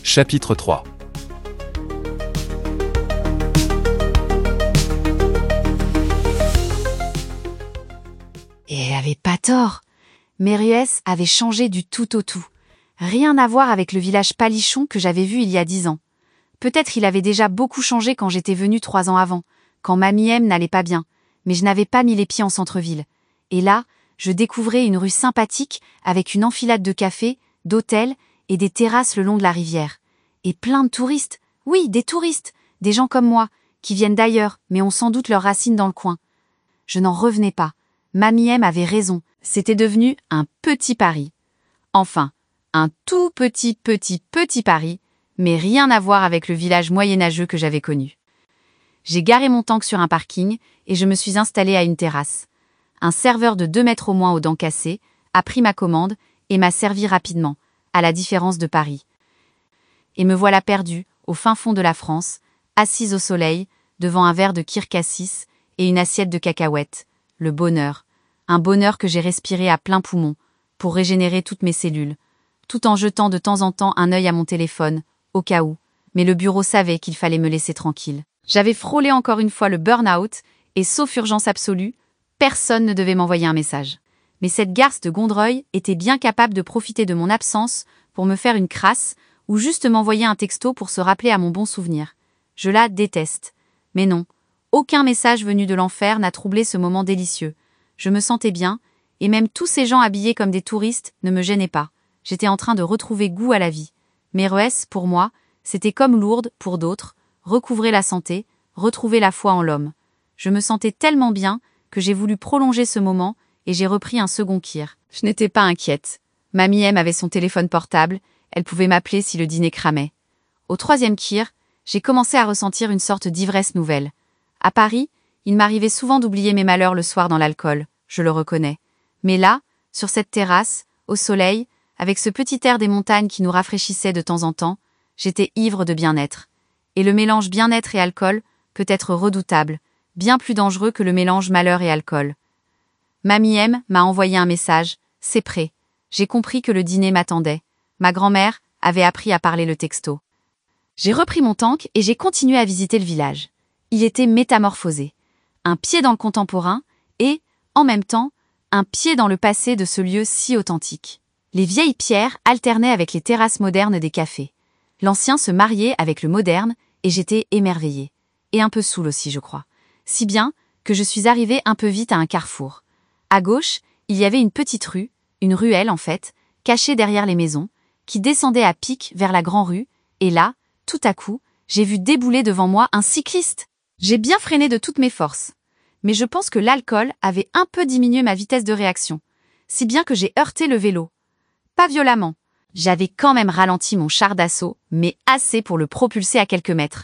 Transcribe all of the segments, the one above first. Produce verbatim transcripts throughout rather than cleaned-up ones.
Chapitre trois. Et elle avait pas tort. Méruès avait changé du tout au tout. Rien à voir avec le village palichon que j'avais vu il y a dix ans. Peut-être il avait déjà beaucoup changé quand j'étais venue trois ans avant, quand Mamie M n'allait pas bien, mais je n'avais pas mis les pieds en centre-ville. Et là, je découvrais une rue sympathique avec une enfilade de cafés, d'hôtels et des terrasses le long de la rivière. Et plein de touristes. Oui, des touristes, des gens comme moi, qui viennent d'ailleurs, mais ont sans doute leurs racines dans le coin. Je n'en revenais pas. Mamie M avait raison, c'était devenu un petit Paris. Enfin, un tout petit petit petit Paris, mais rien à voir avec le village moyenâgeux que j'avais connu. J'ai garé mon tank sur un parking et je me suis installée à une terrasse. Un serveur de deux mètres au moins aux dents cassées a pris ma commande et m'a servi rapidement, à la différence de Paris. Et me voilà perdue, au fin fond de la France, assise au soleil, devant un verre de Kir Cassis et une assiette de cacahuètes. Le bonheur. Un bonheur que j'ai respiré à plein poumon, pour régénérer toutes mes cellules, tout en jetant de temps en temps un œil à mon téléphone, au cas où, mais le bureau savait qu'il fallait me laisser tranquille. J'avais frôlé encore une fois le burn-out, et sauf urgence absolue, personne ne devait m'envoyer un message. Mais cette garce de Gondreuil était bien capable de profiter de mon absence pour me faire une crasse, ou juste m'envoyer un texto pour se rappeler à mon bon souvenir. Je la déteste. Mais non, aucun message venu de l'enfer n'a troublé ce moment délicieux. Je me sentais bien, et même tous ces gens habillés comme des touristes ne me gênaient pas. J'étais en train de retrouver goût à la vie. Méruès, pour moi, c'était comme Lourdes pour d'autres, recouvrer la santé, retrouver la foi en l'homme. Je me sentais tellement bien que j'ai voulu prolonger ce moment et j'ai repris un second kir. Je n'étais pas inquiète. Mamie M avait son téléphone portable, elle pouvait m'appeler si le dîner cramait. Au troisième kir, j'ai commencé à ressentir une sorte d'ivresse nouvelle. À Paris, il m'arrivait souvent d'oublier mes malheurs le soir dans l'alcool, je le reconnais. Mais là, sur cette terrasse, au soleil, avec ce petit air des montagnes qui nous rafraîchissait de temps en temps, j'étais ivre de bien-être. Et le mélange bien-être et alcool peut être redoutable, bien plus dangereux que le mélange malheur et alcool. Mamie M m'a envoyé un message, c'est prêt. J'ai compris que le dîner m'attendait. Ma grand-mère avait appris à parler le texto. J'ai repris mon tank et j'ai continué à visiter le village. Il était métamorphosé. Un pied dans le contemporain et, en même temps, un pied dans le passé de ce lieu si authentique. Les vieilles pierres alternaient avec les terrasses modernes des cafés. L'ancien se mariait avec le moderne et j'étais émerveillée. Et un peu saoule aussi, je crois. Si bien que je suis arrivée un peu vite à un carrefour. À gauche, il y avait une petite rue, une ruelle en fait, cachée derrière les maisons, qui descendait à pic vers la grande rue, et là, tout à coup, j'ai vu débouler devant moi un cycliste. J'ai bien freiné de toutes mes forces. Mais je pense que l'alcool avait un peu diminué ma vitesse de réaction, si bien que j'ai heurté le vélo. Pas violemment. J'avais quand même ralenti mon char d'assaut, mais assez pour le propulser à quelques mètres.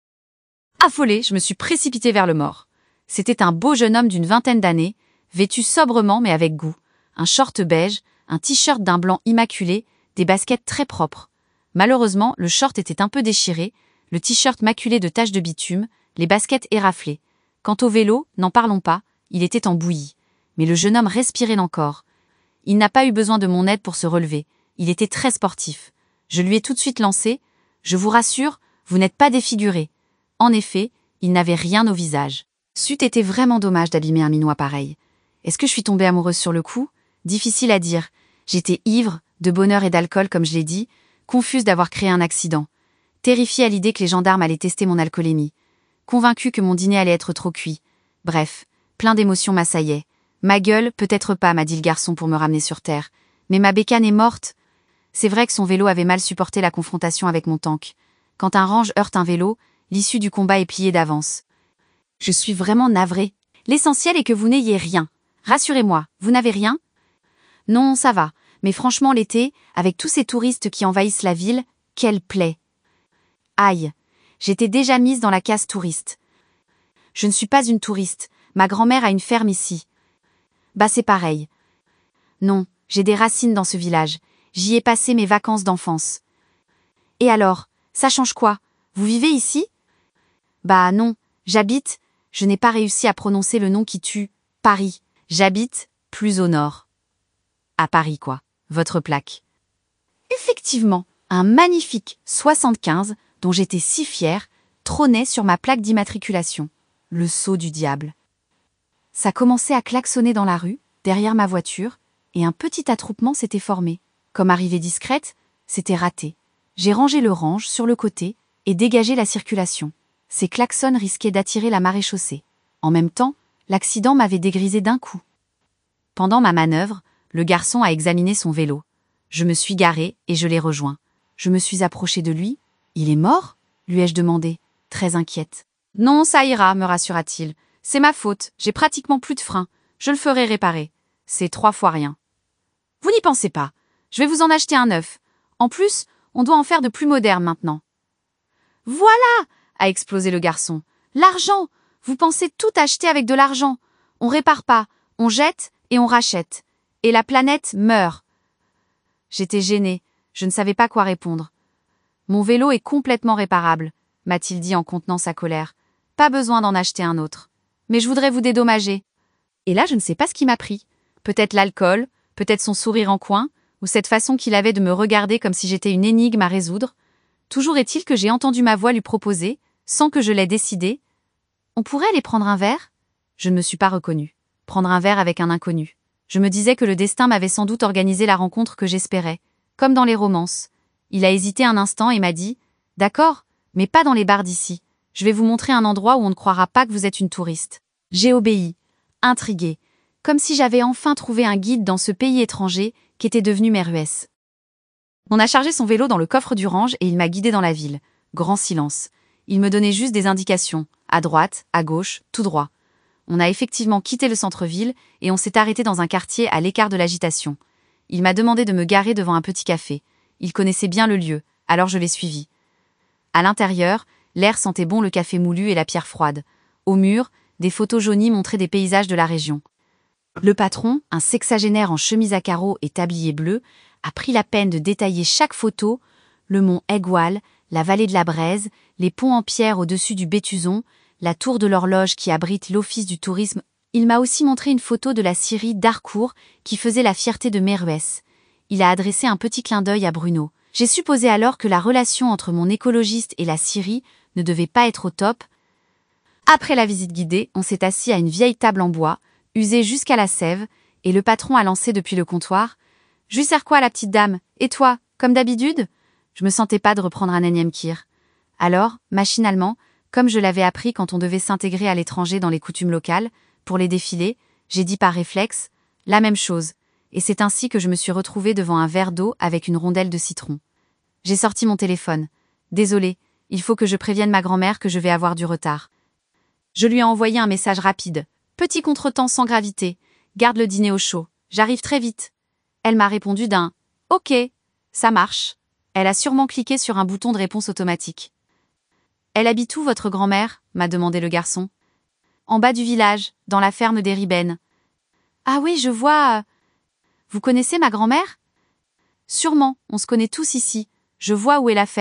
Affolée, je me suis précipitée vers le mort. C'était un beau jeune homme d'une vingtaine d'années, vêtu sobrement mais avec goût. Un short beige, un t-shirt d'un blanc immaculé, des baskets très propres. Malheureusement, le short était un peu déchiré, le t-shirt maculé de taches de bitume, les baskets éraflées. Quant au vélo, n'en parlons pas, il était en bouillie. Mais le jeune homme respirait encore. Il n'a pas eu besoin de mon aide pour se relever. Il était très sportif. Je lui ai tout de suite lancé « Je vous rassure, vous n'êtes pas défiguré ». En effet, il n'avait rien au visage. C'eût été vraiment dommage d'abîmer un minois pareil. Est-ce que je suis tombée amoureuse sur le coup? Difficile à dire. J'étais ivre, de bonheur et d'alcool comme je l'ai dit, confuse d'avoir créé un accident. Terrifiée à l'idée que les gendarmes allaient tester mon alcoolémie. Convaincue que mon dîner allait être trop cuit. Bref, plein d'émotions m'assaillaient. Ma gueule, peut-être pas, m'a dit le garçon pour me ramener sur terre. Mais ma bécane est morte. C'est vrai que son vélo avait mal supporté la confrontation avec mon tank. Quand un range heurte un vélo, l'issue du combat est pliée d'avance. Je suis vraiment navrée. L'essentiel est que vous n'ayez rien. Rassurez-moi, vous n'avez rien? Non, ça va. Mais franchement, l'été, avec tous ces touristes qui envahissent la ville, quelle plaie. Aïe. J'étais déjà mise dans la case touriste. Je ne suis pas une touriste. Ma grand-mère a une ferme ici. Bah c'est pareil. Non, j'ai des racines dans ce village. J'y ai passé mes vacances d'enfance. Et alors, ça change quoi? Vous vivez ici? Bah non, j'habite, je n'ai pas réussi à prononcer le nom qui tue, Paris. J'habite, plus au nord. À Paris quoi, votre plaque. Effectivement, Un magnifique soixante-quinze, dont j'étais si fière, trônait sur ma plaque d'immatriculation. Le sceau du diable. Ça commençait à klaxonner dans la rue, derrière ma voiture, et un petit attroupement s'était formé. Comme arrivée discrète, c'était raté. J'ai rangé le range sur le côté et dégagé la circulation. Ces klaxons risquaient d'attirer la maréchaussée. En même temps, l'accident m'avait dégrisé d'un coup. Pendant ma manœuvre, le garçon a examiné son vélo. Je me suis garée et je l'ai rejoint. Je me suis approchée de lui. « Il est mort ?» lui ai-je demandé, très inquiète. « Non, ça ira, me rassura-t-il. C'est ma faute, j'ai pratiquement plus de frein. Je le ferai réparer. C'est trois fois rien. »« Vous n'y pensez pas. Je vais vous en acheter un neuf. En plus, on doit en faire de plus moderne maintenant. »« Voilà !» a explosé le garçon. « L'argent ! Vous pensez tout acheter avec de l'argent. On répare pas, on jette et on rachète. Et la planète meurt. » J'étais gênée, je ne savais pas quoi répondre. « Mon vélo est complètement réparable, » m'a-t-il dit en contenant sa colère. « Pas besoin d'en acheter un autre. Mais je voudrais vous dédommager. » Et là, je ne sais pas ce qui m'a pris. Peut-être l'alcool, peut-être son sourire en coin, ou cette façon qu'il avait de me regarder comme si j'étais une énigme à résoudre. Toujours est-il que j'ai entendu ma voix lui proposer, sans que je l'aie décidé. « On pourrait aller prendre un verre ?» Je ne me suis pas reconnue. Prendre un verre avec un inconnu. Je me disais que le destin m'avait sans doute organisé la rencontre que j'espérais, comme dans les romances. Il a hésité un instant et m'a dit « D'accord, mais pas dans les bars d'ici. Je vais vous montrer un endroit où on ne croira pas que vous êtes une touriste. » J'ai obéi, intriguée, comme si j'avais enfin trouvé un guide dans ce pays étranger qui était devenu Meruès. On a chargé son vélo dans le coffre du range et il m'a guidée dans la ville. Grand silence. Il me donnait juste des indications, à droite, à gauche, tout droit. On a effectivement quitté le centre-ville et on s'est arrêté dans un quartier à l'écart de l'agitation. Il m'a demandé de me garer devant un petit café. Il connaissait bien le lieu, alors je l'ai suivi. À l'intérieur, l'air sentait bon le café moulu et la pierre froide. Au mur, des photos jaunies montraient des paysages de la région. Le patron, un sexagénaire en chemise à carreaux et tablier bleu, a pris la peine de détailler chaque photo, le mont Aigoual, la vallée de la Braise, les ponts en pierre au-dessus du Bétuzon, la tour de l'horloge qui abrite l'office du tourisme. Il m'a aussi montré une photo de la scierie d'Harcourt qui faisait la fierté de Meruès. Il a adressé un petit clin d'œil à Bruno. J'ai supposé alors que la relation entre mon écologiste et la scierie ne devait pas être au top. Après la visite guidée, on s'est assis à une vieille table en bois, usée jusqu'à la sève, et le patron a lancé depuis le comptoir. « Je lui sers quoi, la petite dame? Et toi, comme d'habitude ?» Je me sentais pas de reprendre un énième kir. Alors, machinalement, comme je l'avais appris quand on devait s'intégrer à l'étranger dans les coutumes locales, pour les défilés, j'ai dit par réflexe, la même chose, et c'est ainsi que je me suis retrouvée devant un verre d'eau avec une rondelle de citron. J'ai sorti mon téléphone. Désolée, il faut que je prévienne ma grand-mère que je vais avoir du retard. Je lui ai envoyé un message rapide. Petit contretemps sans gravité. Garde le dîner au chaud. J'arrive très vite. Elle m'a répondu d'un « Ok, ça marche ». Elle a sûrement cliqué sur un bouton de réponse automatique. « Elle habite où, votre grand-mère » m'a demandé le garçon. « En bas du village, dans la ferme des Ribennes. »« Ah oui, je vois. Vous connaissez ma grand-mère ?»« Sûrement, on se connaît tous ici. Je vois où est la ferme. »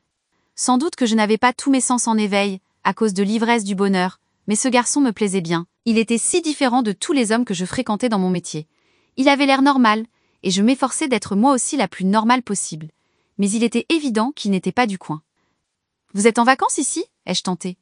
Sans doute que je n'avais pas tous mes sens en éveil, à cause de l'ivresse du bonheur, mais ce garçon me plaisait bien. Il était si différent de tous les hommes que je fréquentais dans mon métier. Il avait l'air normal, et je m'efforçais d'être moi aussi la plus normale possible. Mais il était évident qu'il n'était pas du coin. « Vous êtes en vacances ici ?» ai-je tenté.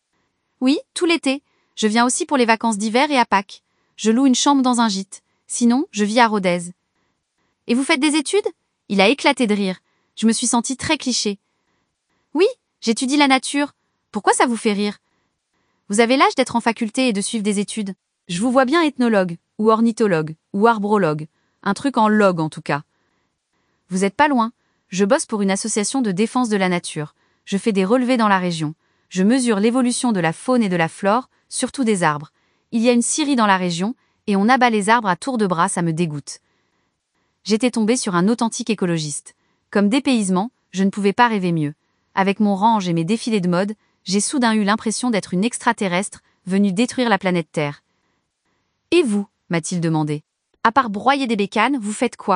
« Oui, tout l'été. Je viens aussi pour les vacances d'hiver et à Pâques. Je loue une chambre dans un gîte. Sinon, je vis à Rodez. »« Et vous faites des études ?» Il a éclaté de rire. Je me suis sentie très cliché. « Oui, j'étudie la nature. Pourquoi ça vous fait rire ? Vous avez l'âge d'être en faculté et de suivre des études. Je vous vois bien ethnologue, ou ornithologue, ou arbrologue. Un truc en log en tout cas. Vous êtes pas loin. Je bosse pour une association de défense de la nature. Je fais des relevés dans la région. Je mesure l'évolution de la faune et de la flore, surtout des arbres. Il y a une scierie dans la région, et on abat les arbres à tour de bras, ça me dégoûte. » J'étais tombée sur un authentique écologiste. Comme dépaysement, je ne pouvais pas rêver mieux. Avec mon range et mes défilés de mode, j'ai soudain eu l'impression d'être une extraterrestre venue détruire la planète Terre. « Et vous ?» m'a-t-il demandé. « À part broyer des bécanes, vous faites quoi ?»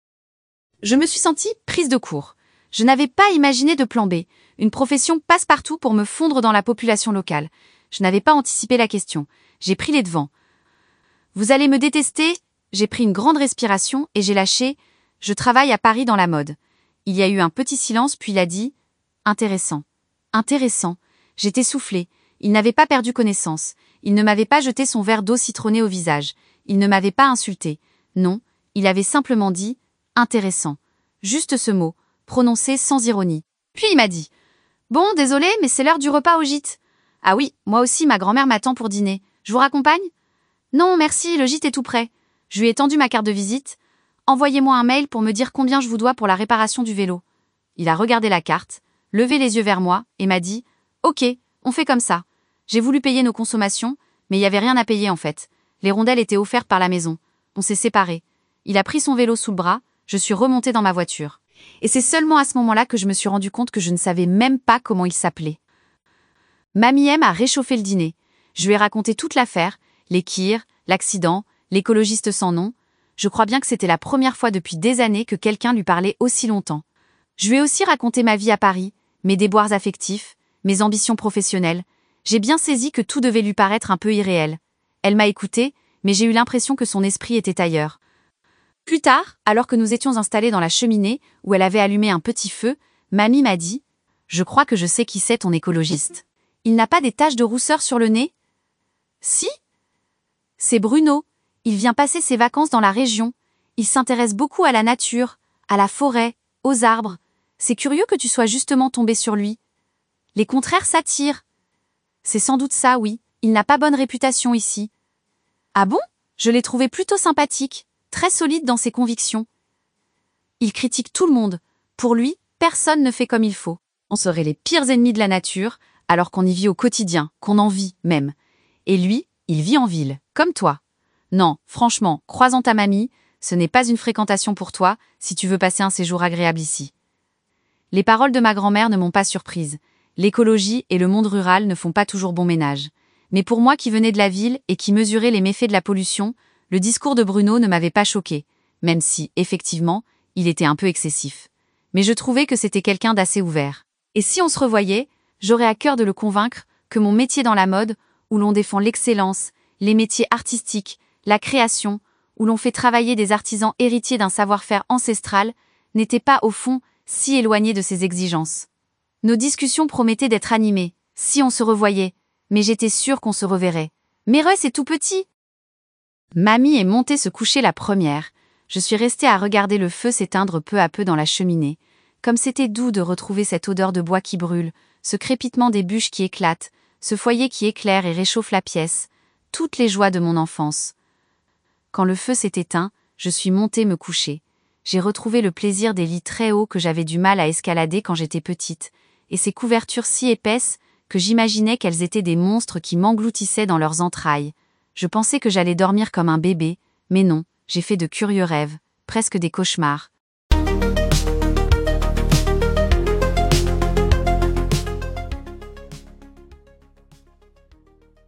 Je me suis sentie prise de court. Je n'avais pas imaginé de plan B, une profession passe-partout pour me fondre dans la population locale. Je n'avais pas anticipé la question. J'ai pris les devants. « Vous allez me détester ?» J'ai pris une grande respiration et j'ai lâché « Je travaille à Paris dans la mode. » Il y a eu un petit silence puis il a dit « Intéressant. Intéressant. » J'étais soufflée. Il n'avait pas perdu connaissance. Il ne m'avait pas jeté son verre d'eau citronnée au visage. Il ne m'avait pas insulté. Non, il avait simplement dit « Intéressant. » Juste ce mot, prononcé sans ironie. Puis il m'a dit « Bon, désolé, mais c'est l'heure du repas au gîte. »« Ah oui, moi aussi, ma grand-mère m'attend pour dîner. Je vous raccompagne ?»« Non, merci, le gîte est tout prêt. » Je lui ai tendu ma carte de visite. « Envoyez-moi un mail pour me dire combien je vous dois pour la réparation du vélo. » Il a regardé la carte, levé les yeux vers moi et m'a dit « Ok, on fait comme ça. » J'ai voulu payer nos consommations, mais il n'y avait rien à payer en fait. Les rondelles étaient offertes par la maison. On s'est séparés. Il a pris son vélo sous le bras, je suis remontée dans ma voiture. Et c'est seulement à ce moment-là que je me suis rendu compte que je ne savais même pas comment il s'appelait. Mamie M a réchauffé le dîner. Je lui ai raconté toute l'affaire, les kirs, l'accident, l'écologiste sans nom. Je crois bien que c'était la première fois depuis des années que quelqu'un lui parlait aussi longtemps. Je lui ai aussi raconté ma vie à Paris, mes déboires affectifs, mes ambitions professionnelles. J'ai bien saisi que tout devait lui paraître un peu irréel. Elle m'a écoutée, mais j'ai eu l'impression que son esprit était ailleurs. Plus tard, alors que nous étions installés dans la cheminée, où elle avait allumé un petit feu, Mamie m'a dit « Je crois que je sais qui c'est ton écologiste. Il n'a pas des taches de rousseur sur le nez ?»« Si. C'est Bruno. Il vient passer ses vacances dans la région. Il s'intéresse beaucoup à la nature, à la forêt, aux arbres. C'est curieux que tu sois justement tombé sur lui. Les contraires s'attirent. C'est sans doute ça, oui. Il n'a pas bonne réputation ici. »« Ah bon ? Je l'ai trouvé plutôt sympathique. Très solide dans ses convictions. Il critique tout le monde. Pour lui, personne ne fait comme il faut. On serait les pires ennemis de la nature, alors qu'on y vit au quotidien, qu'on en vit même. Et lui, il vit en ville, comme toi. Non, franchement, croisant ta mamie, ce n'est pas une fréquentation pour toi, si tu veux passer un séjour agréable ici. Les paroles de ma grand-mère ne m'ont pas surprise. L'écologie et le monde rural ne font pas toujours bon ménage. Mais pour moi qui venais de la ville et qui mesurais les méfaits de la pollution, le discours de Bruno ne m'avait pas choqué, même si, effectivement, il était un peu excessif. Mais je trouvais que c'était quelqu'un d'assez ouvert. Et si on se revoyait, j'aurais à cœur de le convaincre que mon métier dans la mode, où l'on défend l'excellence, les métiers artistiques, la création, où l'on fait travailler des artisans héritiers d'un savoir-faire ancestral, n'était pas, au fond, si éloigné de ses exigences. Nos discussions promettaient d'être animées, si on se revoyait, mais j'étais sûre qu'on se reverrait. Mais Russ est tout petit. Mamie est montée se coucher la première. Je suis restée à regarder le feu s'éteindre peu à peu dans la cheminée. Comme c'était doux de retrouver cette odeur de bois qui brûle, ce crépitement des bûches qui éclatent, ce foyer qui éclaire et réchauffe la pièce, toutes les joies de mon enfance. Quand le feu s'est éteint, je suis montée me coucher. J'ai retrouvé le plaisir des lits très hauts que j'avais du mal à escalader quand j'étais petite, et ces couvertures si épaisses que j'imaginais qu'elles étaient des monstres qui m'engloutissaient dans leurs entrailles. Je pensais que j'allais dormir comme un bébé, mais non, j'ai fait de curieux rêves, presque des cauchemars.